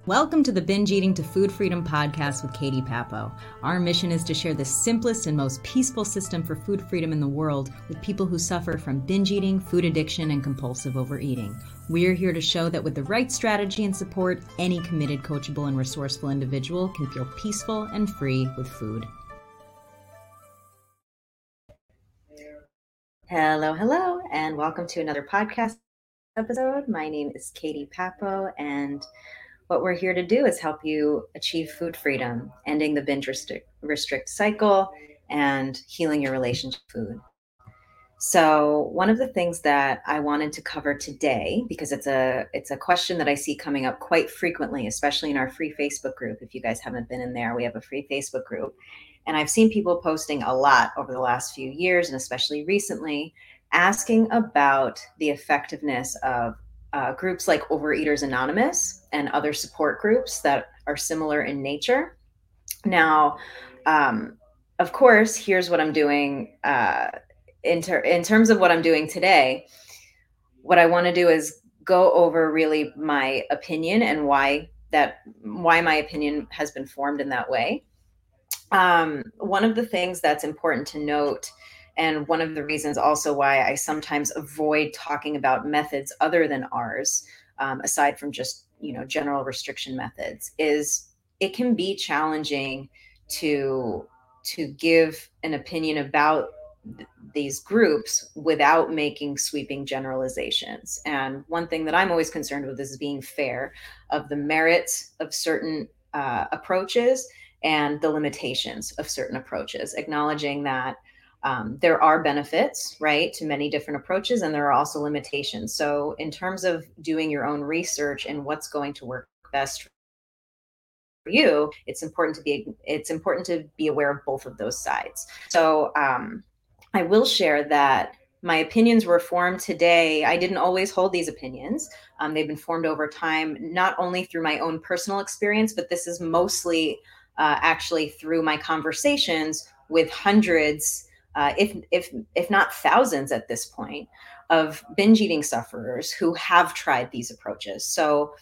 Welcome to the Binge Eating to Food Freedom podcast with Katie Papo. Our mission is to share the simplest and most peaceful system for food freedom in the world with people who suffer from binge eating, food addiction, and compulsive overeating. We're here to show that with the right strategy and support, any committed, coachable, and resourceful individual can feel peaceful and free with food. Hello, and welcome to another podcast episode. My name is Katie Papo, and what we're here to do is help you achieve food freedom, ending the binge restrict cycle, and healing your relationship with food. So one of the things that I wanted to cover today, because it's a question that I see coming up quite frequently, especially in our free Facebook group. If you guys haven't been in there, we have a free Facebook group. And I've seen people posting a lot over the last few years, and especially recently, asking about the effectiveness of groups like Overeaters Anonymous and other support groups that are similar in nature. Now, of course, here's what I'm doing in terms of what I'm doing today. What I want to do is go over really my opinion and why my opinion has been formed in that way. One of the things that's important to note, and one of the reasons also why I sometimes avoid talking about methods other than ours, aside from just, general restriction methods, is it can be challenging to give an opinion about these groups without making sweeping generalizations. And one thing that I'm always concerned with is being fair of the merits of certain approaches and the limitations of certain approaches, acknowledging that there are benefits, right, to many different approaches, and there are also limitations. So in terms of doing your own research and what's going to work best for you, it's important to be aware of both of those sides. So I will share that my opinions were formed today. I didn't always hold these opinions. They've been formed over time, not only through my own personal experience, but this is mostly actually through my conversations with hundreds, if not thousands at this point, of binge eating sufferers who have tried these approaches. So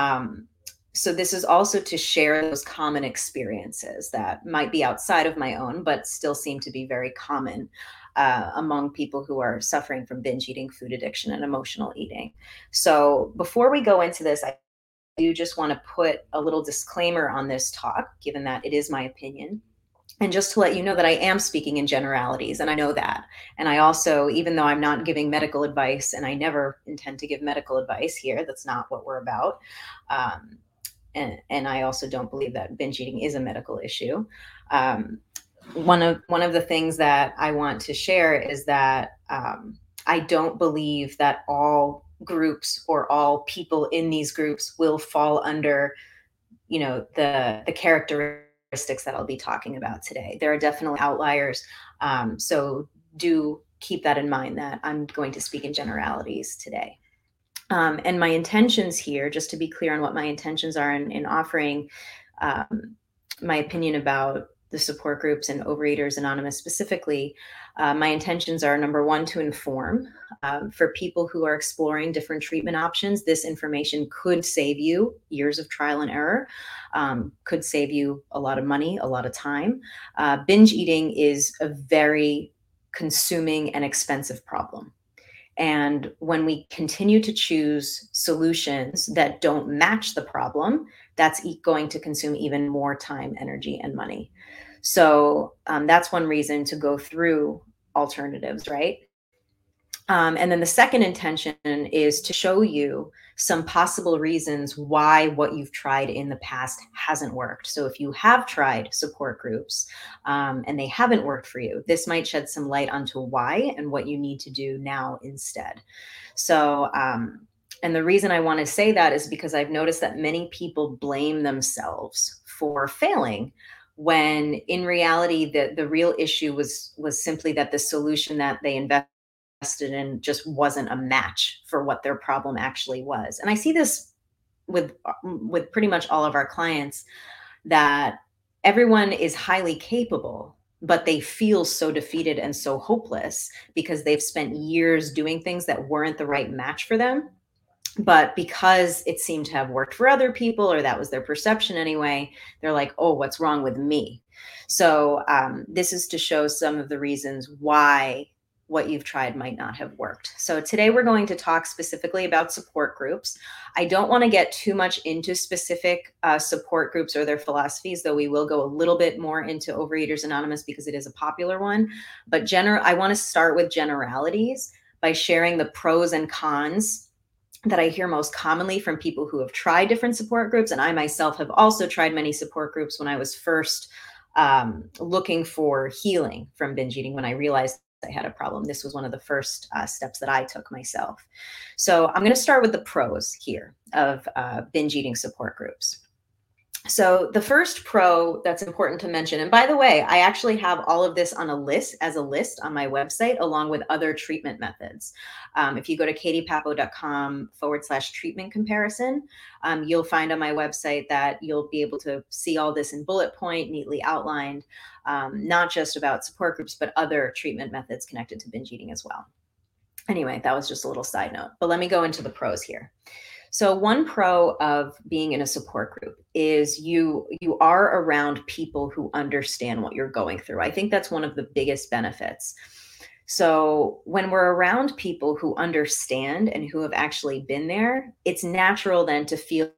this is also to share those common experiences that might be outside of my own, but still seem to be very common among people who are suffering from binge eating, food addiction, and emotional eating. So before we go into this, I do just want to put a little disclaimer on this talk, given that it is my opinion. And just to let you know that I am speaking in generalities, and I know that. And I also, even though I'm not giving medical advice, and I never intend to give medical advice here, that's not what we're about. And I also don't believe that binge eating is a medical issue. One of the things that I want to share is that I don't believe that all groups or all people in these groups will fall under, the characteristics that I'll be talking about today. There are definitely outliers. So do keep that in mind that I'm going to speak in generalities today. And my intentions here, just to be clear on what my intentions are in offering my opinion about the support groups and Overeaters Anonymous specifically, my intentions are, number one, to inform. For people who are exploring different treatment options, this information could save you years of trial and error, could save you a lot of money, a lot of time. Binge eating is a very consuming and expensive problem. And when we continue to choose solutions that don't match the problem, that's going to consume even more time, energy, and money. So that's one reason to go through alternatives, right? And then the second intention is to show you some possible reasons why what you've tried in the past hasn't worked. So if you have tried support groups and they haven't worked for you, this might shed some light onto why and what you need to do now instead. So, and the reason I want to say that is because I've noticed that many people blame themselves for failing, when in reality, the real issue was simply that the solution that they invested in just wasn't a match for what their problem actually was. And I see this with pretty much all of our clients, that everyone is highly capable, but they feel so defeated and so hopeless because they've spent years doing things that weren't the right match for them, But because it seemed to have worked for other people, or that was their perception anyway, they're like, oh, what's wrong with me? So this is to show some of the reasons why what you've tried might not have worked. So today we're going to talk specifically about support groups. I don't want to get too much into specific support groups or their philosophies, though we will go a little bit more into Overeaters Anonymous because it is a popular one. But I want to start with generalities by sharing the pros and cons that I hear most commonly from people who have tried different support groups. And I myself have also tried many support groups when I was first looking for healing from binge eating, when I realized I had a problem. This was one of the first steps that I took myself. So I'm going to start with the pros here of binge eating support groups. So the first pro that's important to mention, and by the way, I actually have all of this on a list on my website, along with other treatment methods. If you go to katiepapo.com/treatment comparison, you'll find on my website that you'll be able to see all this in bullet point, neatly outlined, not just about support groups, but other treatment methods connected to binge eating as well. Anyway, that was just a little side note, but let me go into the pros here. So one pro of being in a support group is you are around people who understand what you're going through. I think that's one of the biggest benefits. So when we're around people who understand and who have actually been there, it's natural then to feel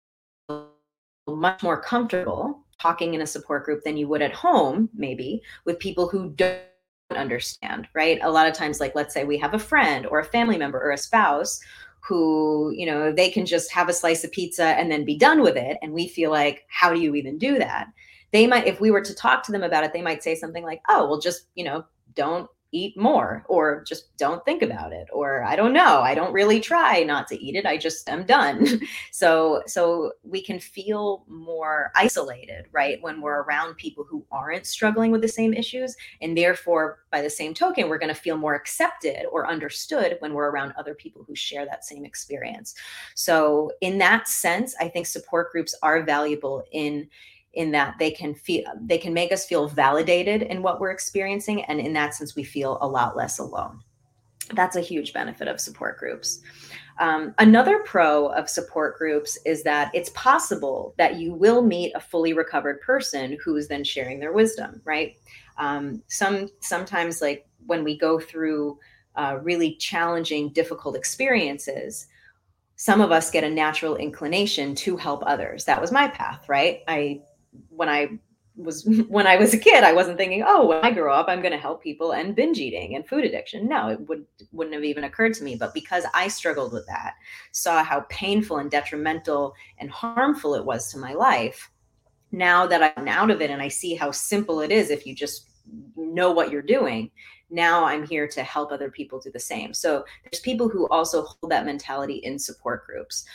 much more comfortable talking in a support group than you would at home, maybe with people who don't understand, right? A lot of times, like, let's say we have a friend or a family member or a spouse who, they can just have a slice of pizza and then be done with it. And we feel like, how do you even do that? They might, if we were to talk to them about it, they might say something like, oh, well, just, don't eat more, or just don't think about it. Or I don't know, I don't really try not to eat it. I just am done. So we can feel more isolated, right? When we're around people who aren't struggling with the same issues. And therefore, by the same token, we're going to feel more accepted or understood when we're around other people who share that same experience. So in that sense, I think support groups are valuable in that they can make us feel validated in what we're experiencing. And in that sense, we feel a lot less alone. That's a huge benefit of support groups. Another pro of support groups is that it's possible that you will meet a fully recovered person who is then sharing their wisdom, right? Sometimes, like when we go through really challenging, difficult experiences, some of us get a natural inclination to help others. That was my path, right? When I was a kid, I wasn't thinking, oh, when I grow up, I'm going to help people and binge eating and food addiction. No, it wouldn't have even occurred to me. But because I struggled with that, saw how painful and detrimental and harmful it was to my life, now that I'm out of it and I see how simple it is if you just know what you're doing, now I'm here to help other people do the same. So there's people who also hold that mentality in support groups.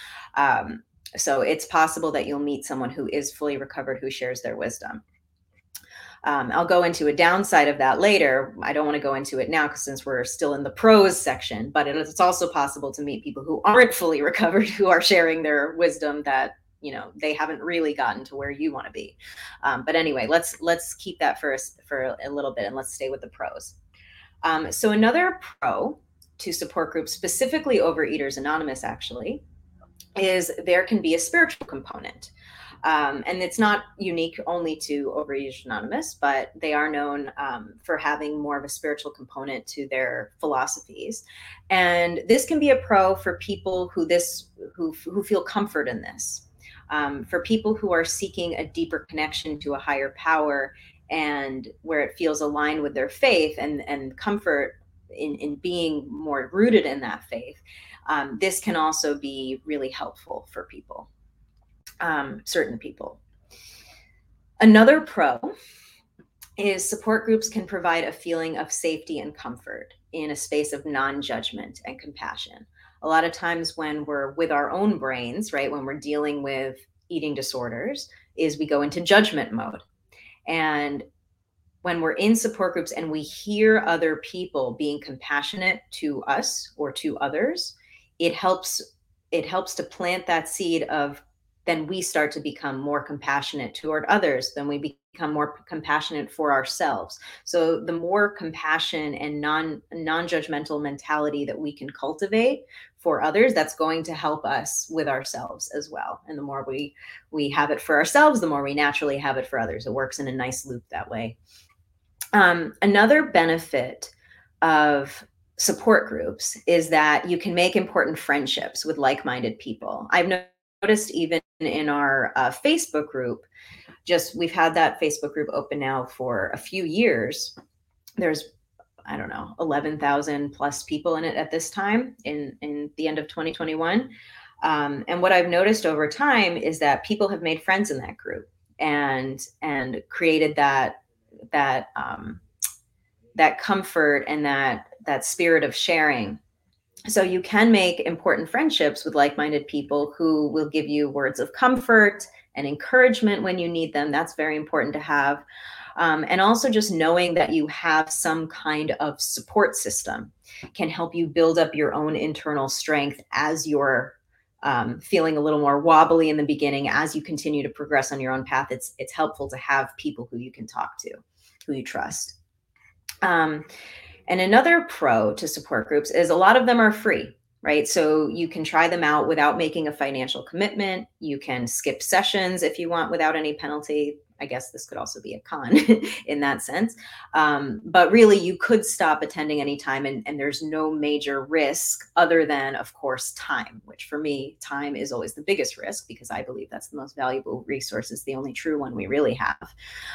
So it's possible that you'll meet someone who is fully recovered, who shares their wisdom. I'll go into a downside of that later. I don't want to go into it now because since we're still in the pros section, but it's also possible to meet people who aren't fully recovered, who are sharing their wisdom that they haven't really gotten to where you want to be. But anyway, let's keep that for a little bit and let's stay with the pros. So another pro to support groups, specifically Overeaters Anonymous, actually, is there can be a spiritual component. And it's not unique only to Overeaters Anonymous, but they are known for having more of a spiritual component to their philosophies. And this can be a pro for people who feel comfort in this. For people who are seeking a deeper connection to a higher power and where it feels aligned with their faith and comfort in being more rooted in that faith, this can also be really helpful for people, certain people. Another pro is support groups can provide a feeling of safety and comfort in a space of non-judgment and compassion. A lot of times when we're with our own brains, right, when we're dealing with eating disorders, is we go into judgment mode. And when we're in support groups and we hear other people being compassionate to us or to others, it helps to plant that seed of, then we start to become more compassionate toward others, then we become more compassionate for ourselves. So the more compassion and non-judgmental mentality that we can cultivate for others, that's going to help us with ourselves as well. And the more we have it for ourselves, the more we naturally have it for others. It works in a nice loop that way. Another benefit of support groups is that you can make important friendships with like-minded people. I've noticed even in our Facebook group, we've had that Facebook group open now for a few years. There's, I don't know, 11,000 plus people in it at this time in the end of 2021. And what I've noticed over time is that people have made friends in that group and created that comfort and that spirit of sharing. So you can make important friendships with like-minded people who will give you words of comfort and encouragement when you need them. That's very important to have. And also just knowing that you have some kind of support system can help you build up your own internal strength as you're feeling a little more wobbly in the beginning. As you continue to progress on your own path, it's helpful to have people who you can talk to, who you trust. And another pro to support groups is a lot of them are free, right? So you can try them out without making a financial commitment. You can skip sessions if you want without any penalty. I guess this could also be a con in that sense. But really, you could stop attending anytime, and there's no major risk other than, of course, time, which for me, time is always the biggest risk because I believe that's the most valuable resource, is the only true one we really have.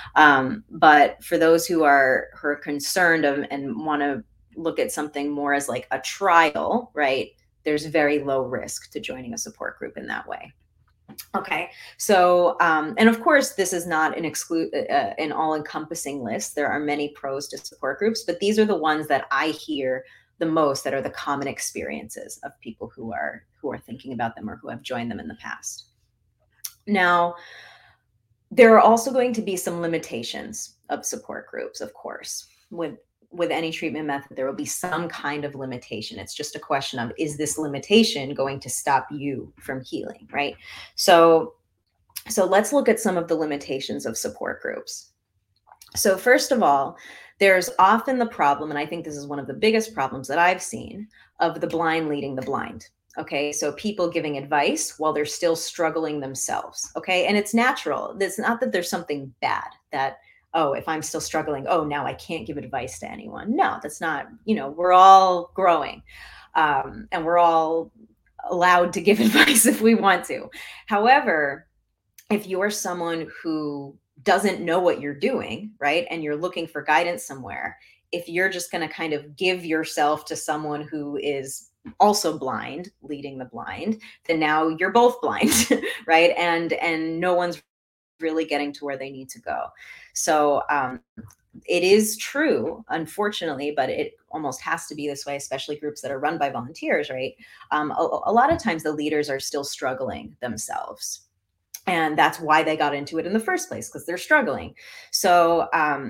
But for those who are concerned and want to look at something more as like a trial, right? There's very low risk to joining a support group in that way. Okay, so and of course, this is not an all-encompassing list. There are many pros to support groups, but these are the ones that I hear the most, that are the common experiences of people who are thinking about them or who have joined them in the past. Now, there are also going to be some limitations of support groups, of course. With any treatment method, there will be some kind of limitation. It's just a question of, is this limitation going to stop you from healing, right? So let's look at some of the limitations of support groups. So first of all, there's often the problem, and I think this is one of the biggest problems that I've seen, of the blind leading the blind. Okay, so people giving advice while they're still struggling themselves. Okay, and it's natural. It's not that there's something bad that, oh, if I'm still struggling, oh, now I can't give advice to anyone. No, that's not, we're all growing, and we're all allowed to give advice if we want to. However, if you're someone who doesn't know what you're doing, right, and you're looking for guidance somewhere, if you're just going to kind of give yourself to someone who is also blind, leading the blind, then now you're both blind, right? And no one's really getting to where they need to go. So it is true, unfortunately, but it almost has to be this way, especially groups that are run by volunteers, right? A lot of times the leaders are still struggling themselves. And that's why they got into it in the first place, because they're struggling. So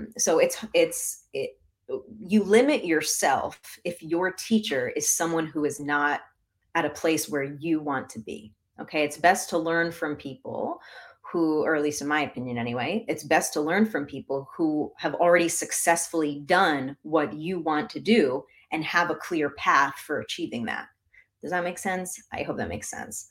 you limit yourself if your teacher is someone who is not at a place where you want to be. Okay, it's best to learn from people who, or at least in my opinion anyway, it's best to learn from people who have already successfully done what you want to do and have a clear path for achieving that. Does that make sense? I hope that makes sense.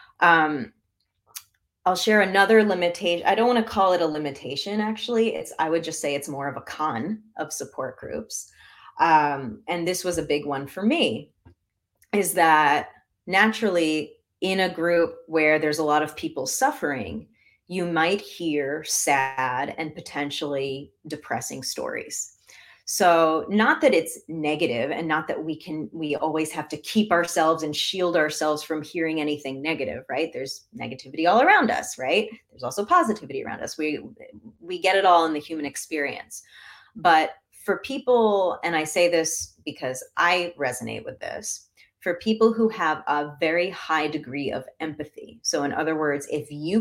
I'll share another limitation. I don't want to call it a limitation, actually. I would just say it's more of a con of support groups. And this was a big one for me, is that naturally in a group where there's a lot of people suffering, you might hear sad and potentially depressing stories. So not that it's negative, and not that we always have to keep ourselves and shield ourselves from hearing anything negative, right? There's negativity all around us, right? There's also positivity around us. We get it all in the human experience. But for people, and I say this because I resonate with this, for people who have a very high degree of empathy. So in other words, if you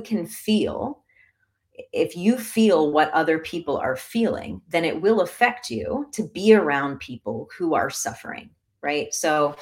feel what other people are feeling, then it will affect you to be around people who are suffering, right? So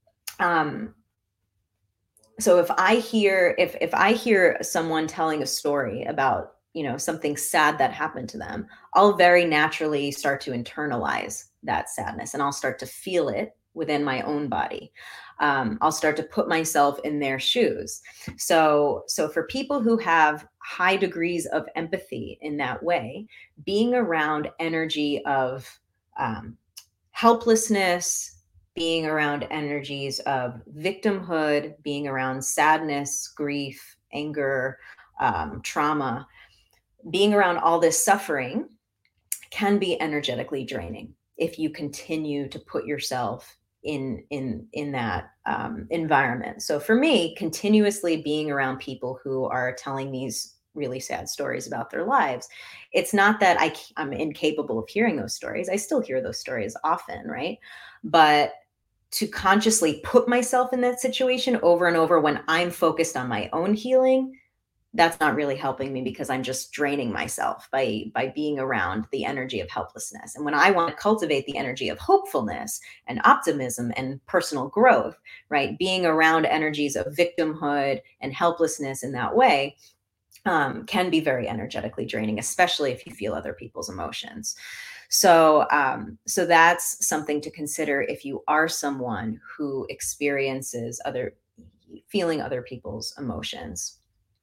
if I hear someone telling a story about, something sad that happened to them, I'll very naturally start to internalize that sadness, and I'll start to feel it within my own body. I'll start to put myself in their shoes. So for people who have high degrees of empathy in that way, being around energy of helplessness, being around energies of victimhood, being around sadness, grief, anger, trauma, being around all this suffering can be energetically draining if you continue to put yourself in that environment. So for me, continuously being around people who are telling these really sad stories about their lives, it's not that I'm incapable of hearing those stories. I still hear those stories often, right? But to consciously put myself in that situation over and over when I'm focused on my own healing, that's not really helping me, because I'm just draining myself by being around the energy of helplessness. And when I want to cultivate the energy of hopefulness and optimism and personal growth, right, being around energies of victimhood and helplessness in that way can be very energetically draining, especially if you feel other people's emotions. So that's something to consider if you are someone who experiences feeling other people's emotions.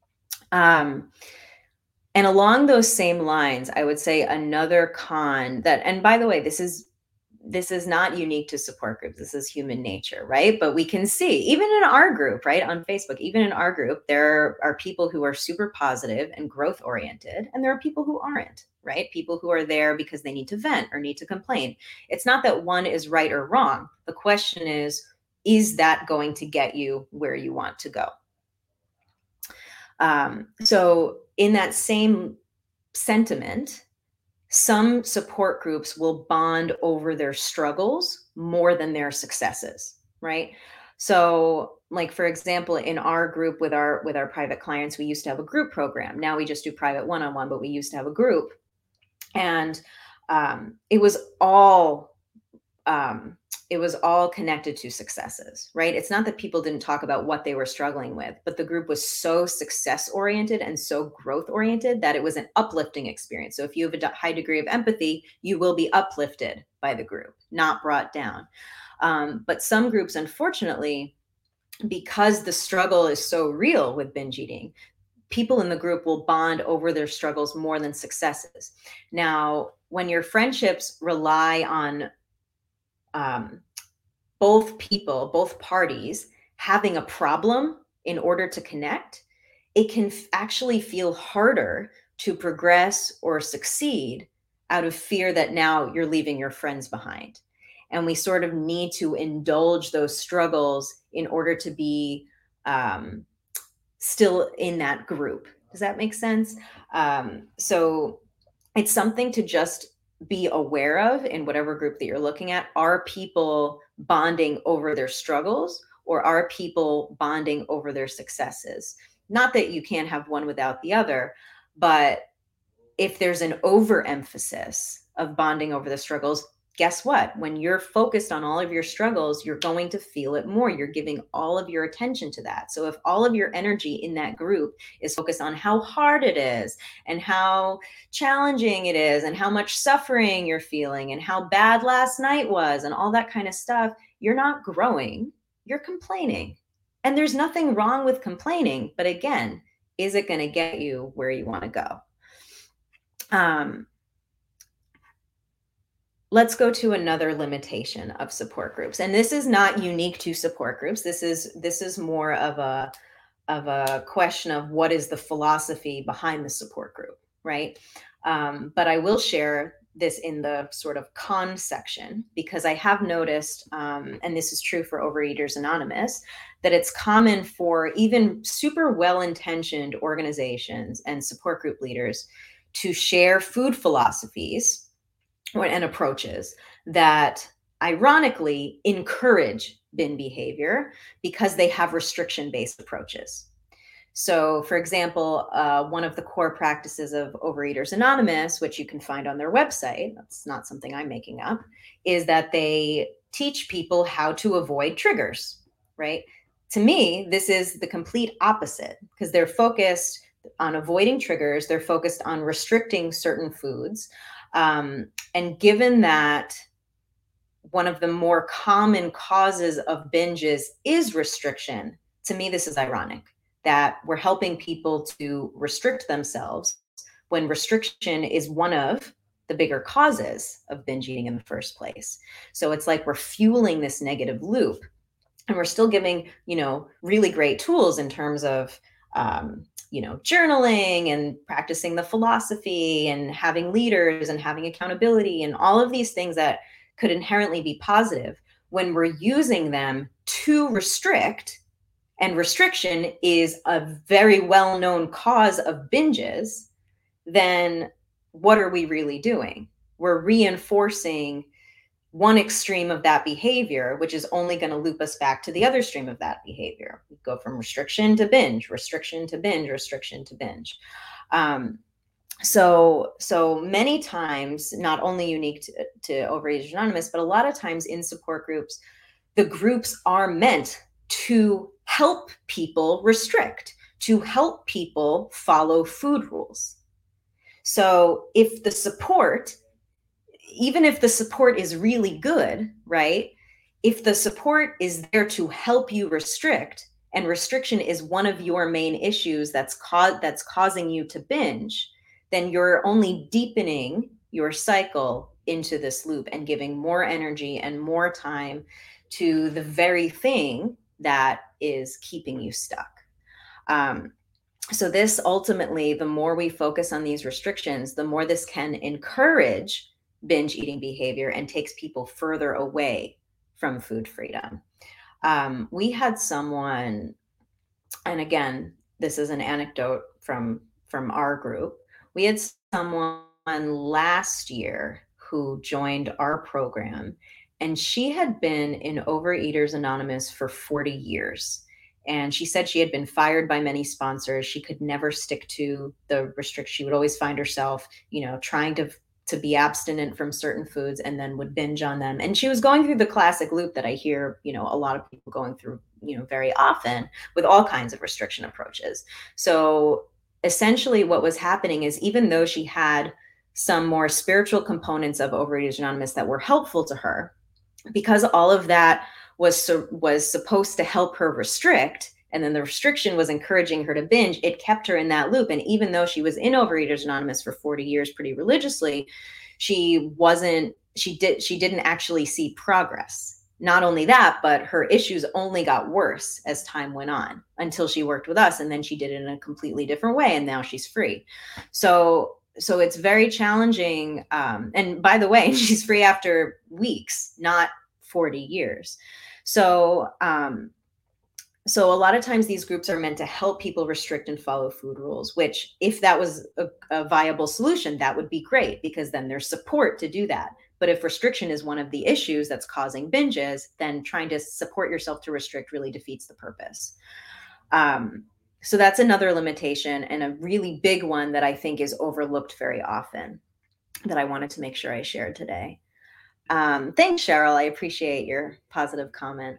And along those same lines, I would say another con that, and by the way, this is not unique to support groups. This is human nature, right? But we can see, even in our group, right, on Facebook, even in our group, there are people who are super positive and growth oriented, and there are people who aren't, right? People who are there because they need to vent or need to complain. It's not that one is right or wrong. The question is that going to get you where you want to go? So in that same sentiment, some support groups will bond over their struggles more than their successes, right? So like, for example, in our group with our private clients, we used to have a group program. Now we just do private one-on-one, but we used to have a group. And it was all connected to successes, right? It's not that people didn't talk about what they were struggling with, but the group was so success oriented and so growth oriented that it was an uplifting experience. So if you have a high degree of empathy, you will be uplifted by the group, not brought down. But some groups, unfortunately, because the struggle is so real with binge eating, people in the group will bond over their struggles more than successes. Now, when your friendships rely on both parties having a problem in order to connect, it can actually feel harder to progress or succeed out of fear that now you're leaving your friends behind. And we sort of need to indulge those struggles in order to be still in that group. Does that make sense? So it's something to just be aware of in whatever group that you're looking at. Are people bonding over their struggles, or are people bonding over their successes? Not that you can't have one without the other, but if there's an overemphasis of bonding over the struggles, guess what? When you're focused on all of your struggles, you're going to feel it more. You're giving all of your attention to that. So if all of your energy in that group is focused on how hard it is and how challenging it is and how much suffering you're feeling and how bad last night was and all that kind of stuff, you're not growing, you're complaining. And there's nothing wrong with complaining, but again, is it going to get you where you want to go? Let's go to another limitation of support groups. And this is not unique to support groups. This is more of a question of what is the philosophy behind the support group, right? But I will share this in the sort of con section, because I have noticed, and this is true for Overeaters Anonymous, that it's common for even super well-intentioned organizations and support group leaders to share food philosophies and approaches that ironically encourage bin behavior because they have restriction-based approaches. So, for example, one of the core practices of Overeaters Anonymous, which you can find on their website, that's not something I'm making up, is that they teach people how to avoid triggers, right? To me, this is the complete opposite, because they're focused on avoiding triggers. They're focused on restricting certain foods. And given that one of the more common causes of binges is restriction. To me, this is ironic that we're helping people to restrict themselves when restriction is one of the bigger causes of binge eating in the first place. So it's like we're fueling this negative loop, and we're still giving, really great tools in terms of, journaling and practicing the philosophy and having leaders and having accountability and all of these things that could inherently be positive when we're using them to restrict. And restriction is a very well-known cause of binges. Then what are we really doing? We're reinforcing one extreme of that behavior, which is only going to loop us back to the other stream of that behavior. We go from restriction to binge, restriction to binge, restriction to binge. So many times, not only unique to Overeaters Anonymous, but a lot of times in support groups, the groups are meant to help people restrict, to help people follow food rules. So if the support, even if the support is really good, right? If the support is there to help you restrict, and restriction is one of your main issues that's causing you to binge, then you're only deepening your cycle into this loop and giving more energy and more time to the very thing that is keeping you stuck. So this ultimately, the more we focus on these restrictions, the more this can encourage binge eating behavior and takes people further away from food freedom. We had someone, and again, this is an anecdote from our group. We had someone last year who joined our program, and she had been in Overeaters Anonymous for 40 years. And she said she had been fired by many sponsors. She could never stick to the restriction. She would always find herself, trying to be abstinent from certain foods and then would binge on them. And she was going through the classic loop that I hear, a lot of people going through, very often with all kinds of restriction approaches. So essentially what was happening is, even though she had some more spiritual components of Overeaters Anonymous that were helpful to her, because all of that was supposed to help her restrict, and then the restriction was encouraging her to binge, it kept her in that loop. And even though she was in Overeaters Anonymous for 40 years pretty religiously, she didn't actually see progress. Not only that, but her issues only got worse as time went on until she worked with us, and then she did it in a completely different way, and now she's free. So it's very challenging. And by the way, she's free after weeks, not 40 years. So a lot of times these groups are meant to help people restrict and follow food rules, which, if that was a viable solution, that would be great, because then there's support to do that. But if restriction is one of the issues that's causing binges, then trying to support yourself to restrict really defeats the purpose. So that's another limitation, and a really big one that I think is overlooked very often, that I wanted to make sure I shared today. Thanks, Cheryl. I appreciate your positive comment.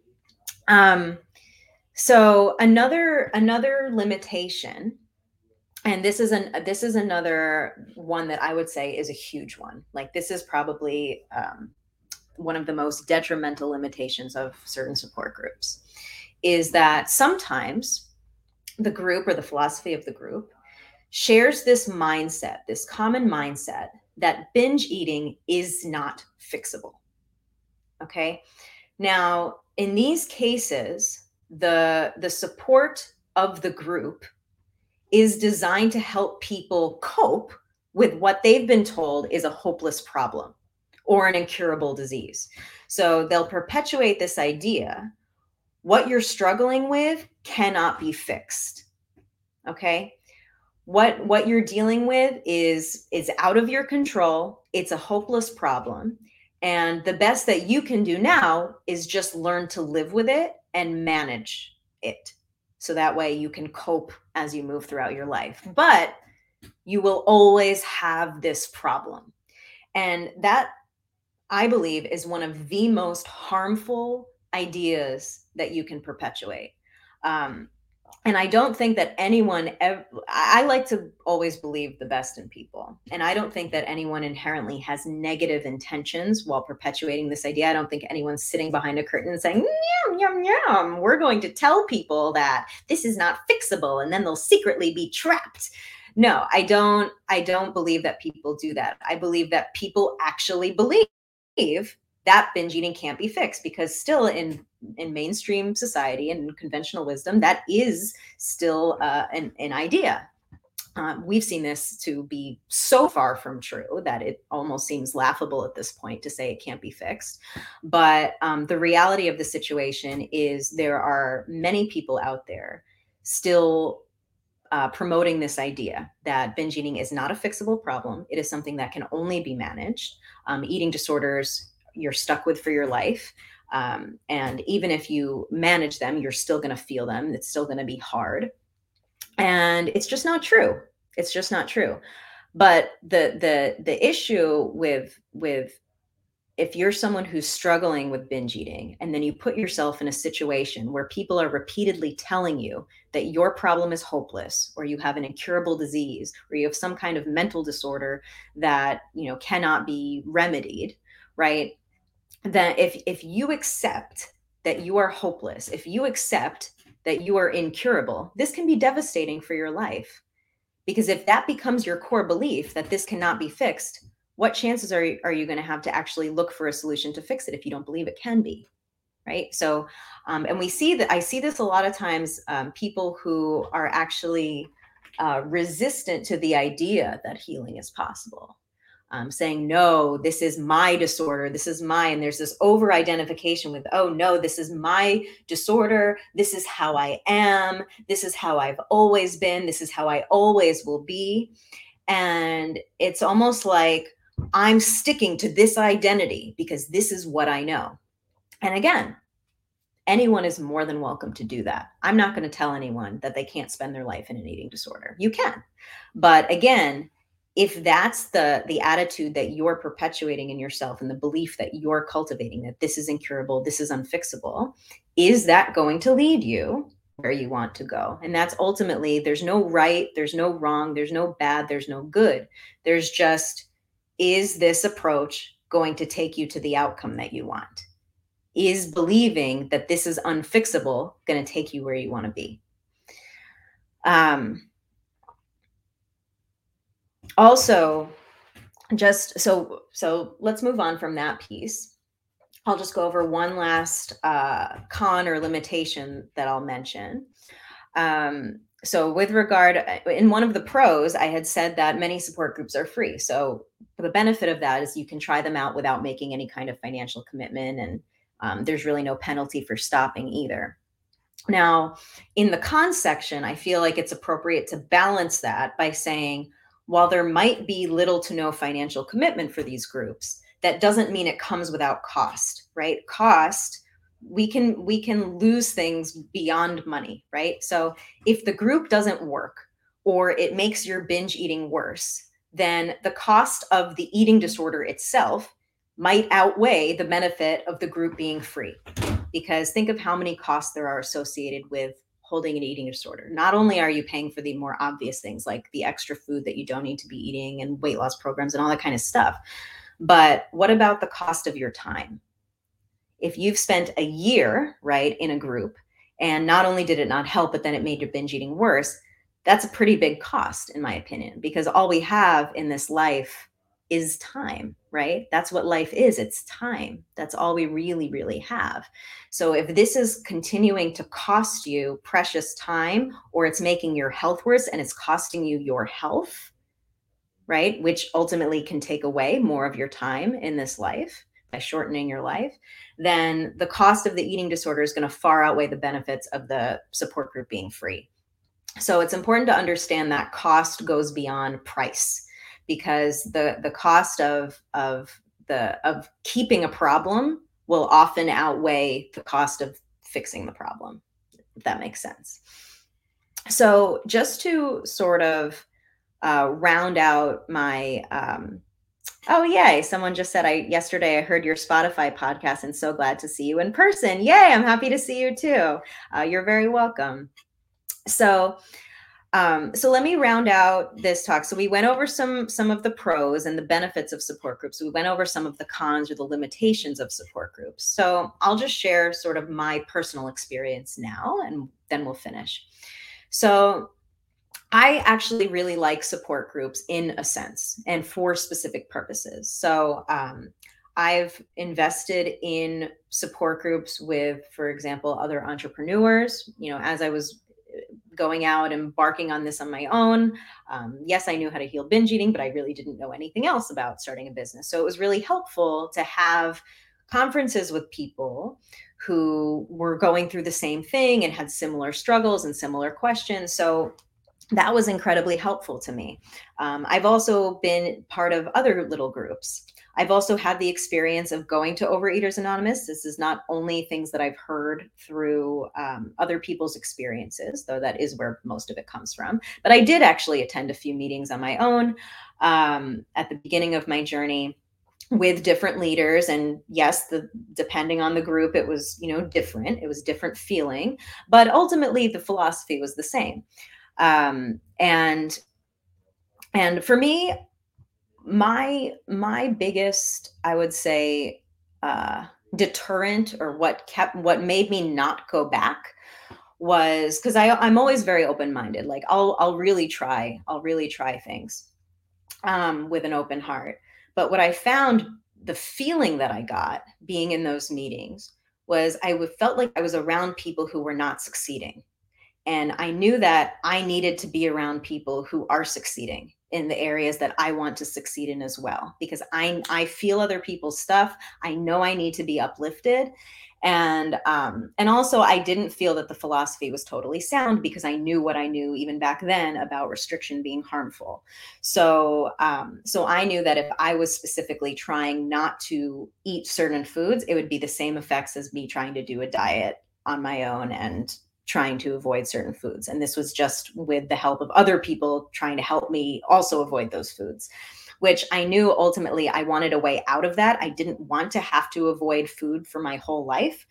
So another limitation, and this is another one that I would say is a huge one. Like, this is probably one of the most detrimental limitations of certain support groups, is that sometimes the group, or the philosophy of the group, shares this mindset, this common mindset, that binge eating is not fixable. Okay. Now, in these cases, the support of the group is designed to help people cope with what they've been told is a hopeless problem or an incurable disease. So they'll perpetuate this idea: what you're struggling with cannot be fixed. Okay. What you're dealing with is out of your control. It's a hopeless problem. And the best that you can do now is just learn to live with it and manage it. So that way you can cope as you move throughout your life. But you will always have this problem. And that, I believe, is one of the most harmful ideas that you can perpetuate. And I don't think that I like to always believe the best in people. And I don't think that anyone inherently has negative intentions while perpetuating this idea. I don't think anyone's sitting behind a curtain and saying, yum, yum, yum, we're going to tell people that this is not fixable and then they'll secretly be trapped. No, I don't believe that people do that. I believe that people actually believe that binge eating can't be fixed, because still in mainstream society and conventional wisdom, that is still an idea. We've seen this to be so far from true that it almost seems laughable at this point to say it can't be fixed. But the reality of the situation is there are many people out there still promoting this idea that binge eating is not a fixable problem. It is something that can only be managed. Eating disorders, you're stuck with for your life. And even if you manage them, you're still going to feel them. It's still going to be hard. And it's just not true. It's just not true. But the issue with if you're someone who's struggling with binge eating, and then you put yourself in a situation where people are repeatedly telling you that your problem is hopeless, or you have an incurable disease, or you have some kind of mental disorder that, cannot be remedied, right? That if you accept that you are hopeless, if you accept that you are incurable, this can be devastating for your life. Because if that becomes your core belief that this cannot be fixed, what chances are you going to have to actually look for a solution to fix it if you don't believe it can be? Right. So, and I see this a lot of times, people who are actually resistant to the idea that healing is possible. Saying, no, this is my disorder. This is mine. There's this over identification with, oh, no, this is my disorder. This is how I am. This is how I've always been. This is how I always will be. And it's almost like I'm sticking to this identity because this is what I know. And again, anyone is more than welcome to do that. I'm not going to tell anyone that they can't spend their life in an eating disorder. You can. But again, if that's the attitude that you're perpetuating in yourself, and the belief that you're cultivating, that this is incurable, this is unfixable, is that going to lead you where you want to go? And that's ultimately, there's no right, there's no wrong, there's no bad, there's no good. There's just, is this approach going to take you to the outcome that you want? Is believing that this is unfixable going to take you where you want to be? Also, just so let's move on from that piece. I'll just go over one last con or limitation that I'll mention. So with regard, in one of the pros, I had said that many support groups are free. So the benefit of that is you can try them out without making any kind of financial commitment, and there's really no penalty for stopping either. Now, in the con section, I feel like it's appropriate to balance that by saying, while there might be little to no financial commitment for these groups, that doesn't mean it comes without cost, right? Cost, we can lose things beyond money, right? So if the group doesn't work, or it makes your binge eating worse, then the cost of the eating disorder itself might outweigh the benefit of the group being free. Because think of how many costs there are associated with holding an eating disorder. Not only are you paying for the more obvious things like the extra food that you don't need to be eating, and weight loss programs and all that kind of stuff, but what about the cost of your time? If you've spent a year, right, in a group, and not only did it not help, but then it made your binge eating worse, that's a pretty big cost, in my opinion, because all we have in this life is time, right? That's what life is. It's time. That's all we really, really have. So if this is continuing to cost you precious time, or it's making your health worse and it's costing you your health, right, which ultimately can take away more of your time in this life by shortening your life, then the cost of the eating disorder is going to far outweigh the benefits of the support group being free. So it's important to understand that cost goes beyond price, because the cost of keeping a problem will often outweigh the cost of fixing the problem, if that makes sense. So just to sort of round out my oh, yay. Someone just said, yesterday I heard your Spotify podcast and so glad to see you in person. Yay, I'm happy to see you too. You're very welcome. So so let me round out this talk. So we went over some of the pros and the benefits of support groups. We went over some of the cons or the limitations of support groups. So I'll just share sort of my personal experience now, and then we'll finish. So I actually really like support groups in a sense and for specific purposes. So I've invested in support groups with, for example, other entrepreneurs. As I was going out, embarking on this on my own. Yes, I knew how to heal binge eating, but I really didn't know anything else about starting a business. So it was really helpful to have conferences with people who were going through the same thing and had similar struggles and similar questions. So that was incredibly helpful to me. I've also been part of other little groups. I've also had the experience of going to Overeaters Anonymous. This is not only things that I've heard through other people's experiences, though that is where most of it comes from. But I did actually attend a few meetings on my own at the beginning of my journey with different leaders. And yes, depending on the group, it was, different. It was different feeling, but ultimately the philosophy was the same. And for me, my biggest, I would say, deterrent, or what made me not go back, was because I'm always very open-minded. Like I'll really try things with an open heart. But what I found, the feeling that I got being in those meetings, was felt like I was around people who were not succeeding. And I knew that I needed to be around people who are succeeding in the areas that I want to succeed in as well, because I feel other people's stuff. I know I need to be uplifted. And also I didn't feel that the philosophy was totally sound, because I knew what I knew even back then about restriction being harmful. So I knew that if I was specifically trying not to eat certain foods, it would be the same effects as me trying to do a diet on my own and trying to avoid certain foods. And this was just with the help of other people trying to help me also avoid those foods, which I knew ultimately I wanted a way out of that. I didn't want to have to avoid food for my whole life.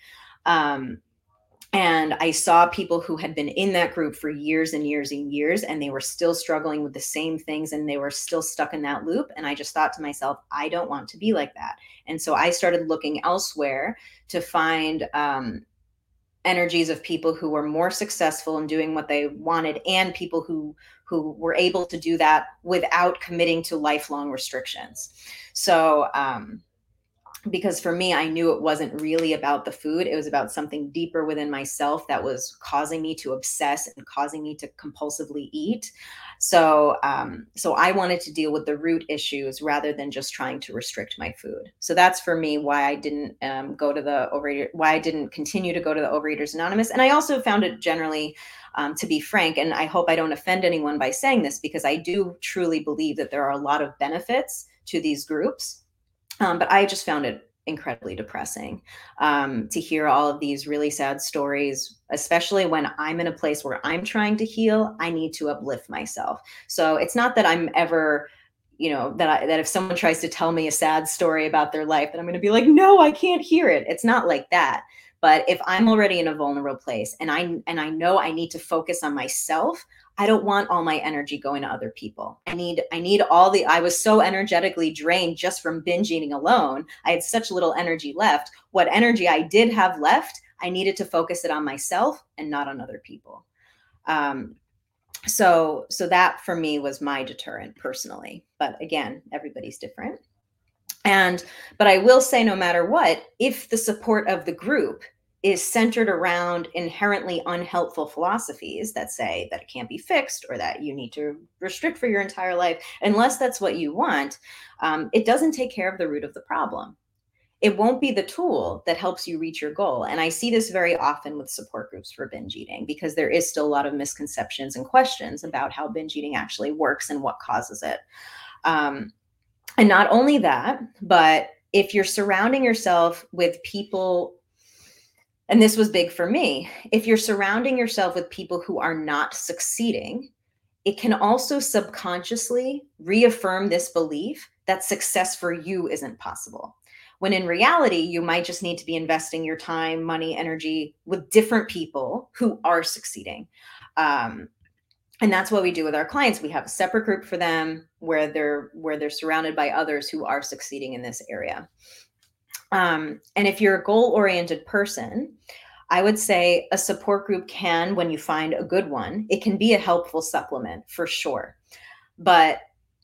And I saw people who had been in that group for years and years and years, and they were still struggling with the same things, and they were still stuck in that loop. And I just thought to myself, I don't want to be like that. And so I started looking elsewhere to find energies of people who were more successful in doing what they wanted, and people who were able to do that without committing to lifelong restrictions. So because for me, I knew it wasn't really about the food. It was about something deeper within myself that was causing me to obsess and causing me to compulsively eat. So I wanted to deal with the root issues rather than just trying to restrict my food. So that's for me why I didn't why I didn't continue to go to the Overeaters Anonymous. And I also found it generally, to be frank, and I hope I don't offend anyone by saying this, because I do truly believe that there are a lot of benefits to these groups. But I just found it incredibly depressing to hear all of these really sad stories, especially when I'm in a place where I'm trying to heal. I need to uplift myself. So it's not that I'm ever, that if someone tries to tell me a sad story about their life, that I'm going to be like, no, I can't hear it. It's not like that. But if I'm already in a vulnerable place, and I know I need to focus on myself, I don't want all my energy going to other people. I was so energetically drained just from binge eating alone. I had such little energy left. What energy I did have left, I needed to focus it on myself and not on other people. So that for me was my deterrent personally. But again, everybody's different. But I will say, no matter what, if the support of the group is centered around inherently unhelpful philosophies that say that it can't be fixed, or that you need to restrict for your entire life, unless that's what you want, it doesn't take care of the root of the problem. It won't be the tool that helps you reach your goal. And I see this very often with support groups for binge eating, because there is still a lot of misconceptions and questions about how binge eating actually works and what causes it. And not only that, but if you're surrounding yourself with people, and this was big for me, if you're surrounding yourself with people who are not succeeding, it can also subconsciously reaffirm this belief that success for you isn't possible. When in reality, you might just need to be investing your time, money, energy with different people who are succeeding. And that's what we do with our clients. We have a separate group for them where they're surrounded by others who are succeeding in this area. And if you're a goal-oriented person, I would say a support group can, when you find a good one, it can be a helpful supplement for sure. But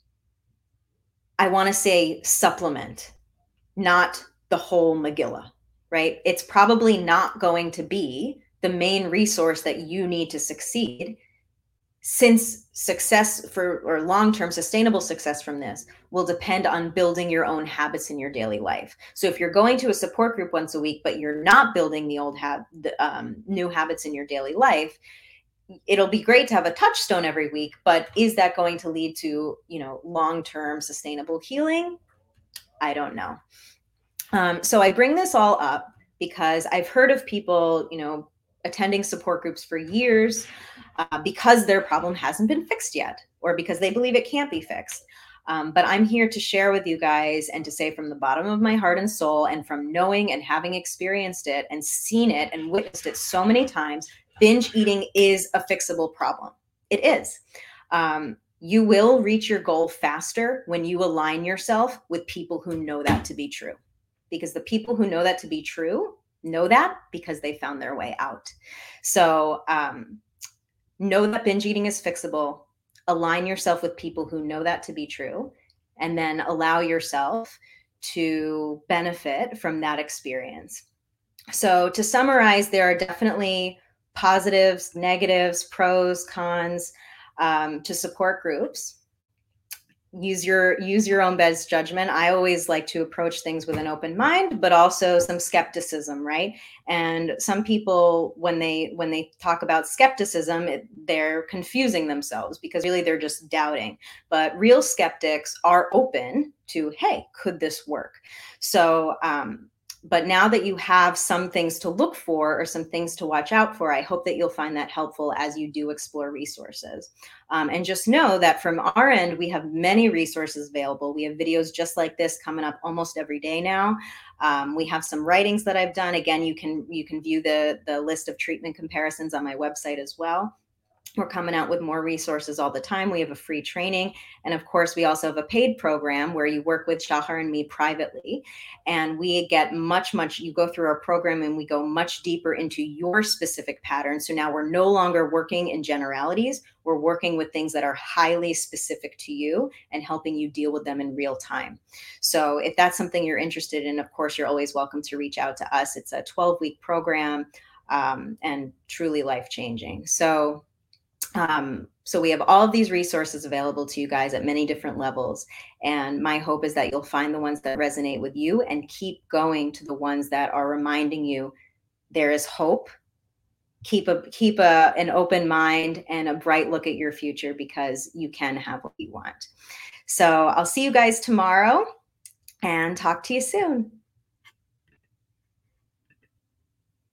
I want to say supplement, not the whole Megillah, right? It's probably not going to be the main resource that you need to succeed, since success or long-term sustainable success from this will depend on building your own habits in your daily life. So if you're going to a support group once a week, but you're not building the new habits in your daily life, it'll be great to have a touchstone every week, but is that going to lead to, long-term sustainable healing? I don't know. So I bring this all up because I've heard of people, attending support groups for years because their problem hasn't been fixed yet, or because they believe it can't be fixed. But I'm here to share with you guys and to say from the bottom of my heart and soul, and from knowing and having experienced it and seen it and witnessed it so many times, binge eating is a fixable problem. It is. You will reach your goal faster when you align yourself with people who know that to be true. Because the people who know that to be true know that because they found their way out. So know that binge eating is fixable. Align yourself with people who know that to be true, and then allow yourself to benefit from that experience. So to summarize, there are definitely positives, negatives, pros, cons to support groups. Use your own best judgment. I always like to approach things with an open mind, but also some skepticism, right? And some people, when they talk about skepticism, they're confusing themselves because really they're just doubting. But real skeptics are open to, hey, could this work? So but now that you have some things to look for or some things to watch out for, I hope that you'll find that helpful as you do explore resources. And just know that from our end, we have many resources available. We have videos just like this coming up almost every day now. We have some writings that I've done. Again, you can view the list of treatment comparisons on my website as well. We're coming out with more resources all the time. We have a free training. And of course, we also have a paid program where you work with Shahar and me privately. And we get you go through our program and we go much deeper into your specific patterns. So now we're no longer working in generalities. We're working with things that are highly specific to you and helping you deal with them in real time. So if that's something you're interested in, of course, you're always welcome to reach out to us. It's a 12-week program and truly life-changing. So we have all of these resources available to you guys at many different levels. And my hope is that you'll find the ones that resonate with you and keep going to the ones that are reminding you there is hope. Keep an open mind and a bright look at your future, because you can have what you want. So I'll see you guys tomorrow and talk to you soon.